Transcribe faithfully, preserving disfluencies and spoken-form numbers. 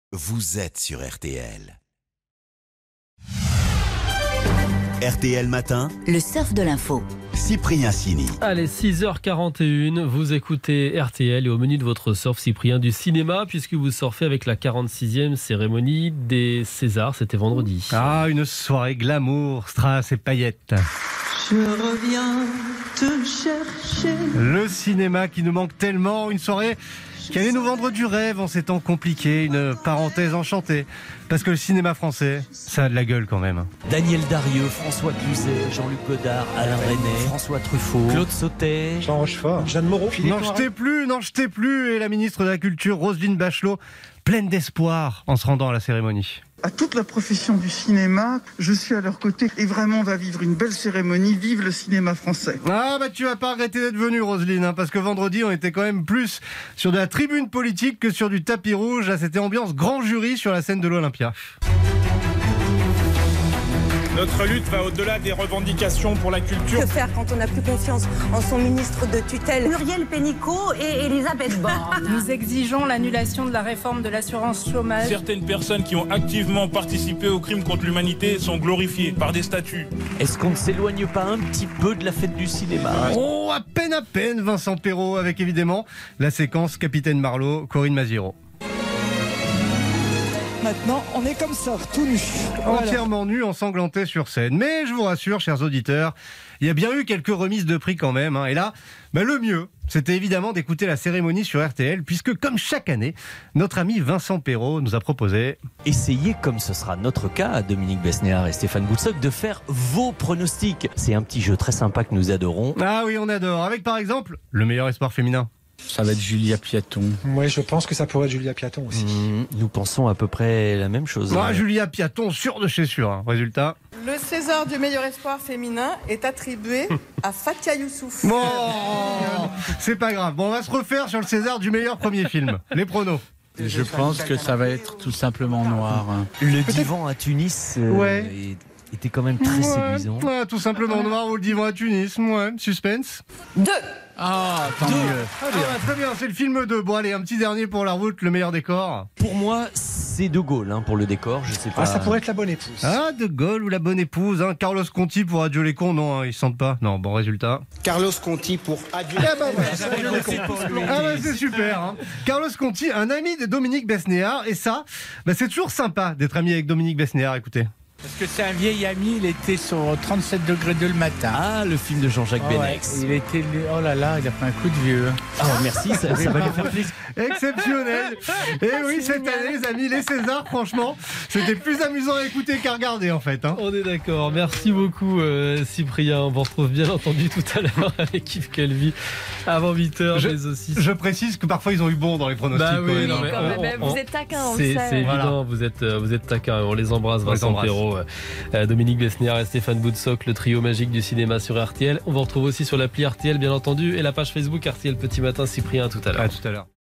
vous êtes sur R T L. R T L Matin, le surf de l'info. Cyprien Sini. Allez, six heures quarante et une, vous écoutez R T L et au menu de votre surf, Cyprien, du cinéma, puisque vous surfez avec la quarante-sixième cérémonie des Césars, c'était vendredi. Ah, une soirée glamour, strass et paillettes. Je reviens te chercher. Le cinéma qui nous manque tellement, une soirée qui allait nous vendre du rêve en ces temps compliqués, une parenthèse enchantée. Parce que le cinéma français, ça a de la gueule quand même. Daniel Darieux, François Cluzet, Jean-Luc Godard, Alain Resnais, François Truffaut, Claude Sautet, Jean Rochefort, Jeanne Moreau, Philippe N'en jetez plus, n'en jetez plus. Et la ministre de la Culture, Roselyne Bachelot, pleine d'espoir en se rendant à la cérémonie. À toute la profession du cinéma, je suis à leur côté et vraiment on va vivre une belle cérémonie. Vive le cinéma français. Ah bah tu vas pas regretter d'être venue, Roselyne, hein, parce que vendredi on était quand même plus sur de la tribune politique que sur du tapis rouge. Là c'était ambiance grand jury sur la scène de l'Olympia. Notre lutte va au-delà des revendications pour la culture. Que faire quand on n'a plus confiance en son ministre de tutelle, Muriel Pénicaud et Elisabeth Borne? Nous exigeons l'annulation de la réforme de l'assurance chômage. Certaines personnes qui ont activement participé aux crimes contre l'humanité sont glorifiées par des statuts. Est-ce qu'on ne s'éloigne pas un petit peu de la fête du cinéma? Oh, à peine à peine, Vincent Perrault, avec évidemment la séquence Capitaine Marlowe, Corinne Maziero. Maintenant, on est comme ça, tout nu. Voilà. Entièrement nu, ensanglanté sur scène. Mais je vous rassure, chers auditeurs, il y a bien eu quelques remises de prix quand même. Hein. Et là, bah, le mieux, c'était évidemment d'écouter la cérémonie sur R T L, puisque comme chaque année, notre ami Vincent Perrault nous a proposé... Essayez, comme ce sera notre cas à Dominique Besnéard et Stéphane Boutsock, de faire vos pronostics. C'est un petit jeu très sympa que nous adorons. Ah oui, on adore. Avec par exemple, le meilleur espoir féminin. Ça va être Julia Piaton. Oui, je pense que ça pourrait être Julia Piaton aussi. Mmh, nous pensons à peu près la même chose. Ah, Julia Piaton, sûr de chez sûr. Hein. Résultat. Le César du meilleur espoir féminin est attribué à Fatia Youssouf. Bon, c'est pas grave. Bon, on va se refaire sur le César du meilleur premier film. Les pronos. Je pense que ça va être tout simplement noir. Le divan à Tunis euh, ouais. est, était quand même très ouais, séduisant. Ouais, tout simplement noir ou le divan à Tunis. Ouais, suspense. Deux. Ah, tant mieux. Ah, bien, très bien, c'est le film deux. Bon, allez, un petit dernier pour la route, le meilleur décor. Pour moi, c'est De Gaulle hein, pour le décor. Je sais pas. Ah, ça pourrait être La Bonne Épouse. Ah, De Gaulle ou La Bonne Épouse. Hein. Carlos Conti pour Adieu les cons, non, hein, ils sentent pas. Non, bon résultat. Carlos Conti pour Adieu. Ah, bah, ouais, ah bah, c'est super. Hein. Carlos Conti, un ami de Dominique Besnéard. Et ça, bah, c'est toujours sympa d'être ami avec Dominique Besnéard, écoutez. Parce que c'est un vieil ami, il était sur trente-sept degrés deux le matin. Ah, le film de Jean-Jacques oh, Benex. Ouais, il était, oh là là, il a fait un coup de vieux. Ah, merci, ça, ça va lui faire plaisir. Exceptionnel. Et oui, cette année, les amis, les Césars, franchement, c'était plus amusant à écouter qu'à regarder, en fait. Hein. On est d'accord. Merci beaucoup, euh, Cyprien. On vous retrouve bien entendu tout à l'heure avec Yves Calvi avant huit heures. Je, mais aussi... je précise que parfois, ils ont eu bon dans les pronostics. Bah oui, même, non, mais hein. on, on, on, vous êtes taquin, on c'est, le sait. c'est voilà. évident, vous êtes, vous êtes taquin. On les embrasse, on Vincent les embrasse. Perrault, euh, Dominique Besnéard et Stéphane Boutsock, le trio magique du cinéma sur R T L. On vous retrouve aussi sur l'appli R T L, bien entendu, et la page Facebook R T L Petit Matin. Cyprien, à tout à l'heure. À tout à l'heure.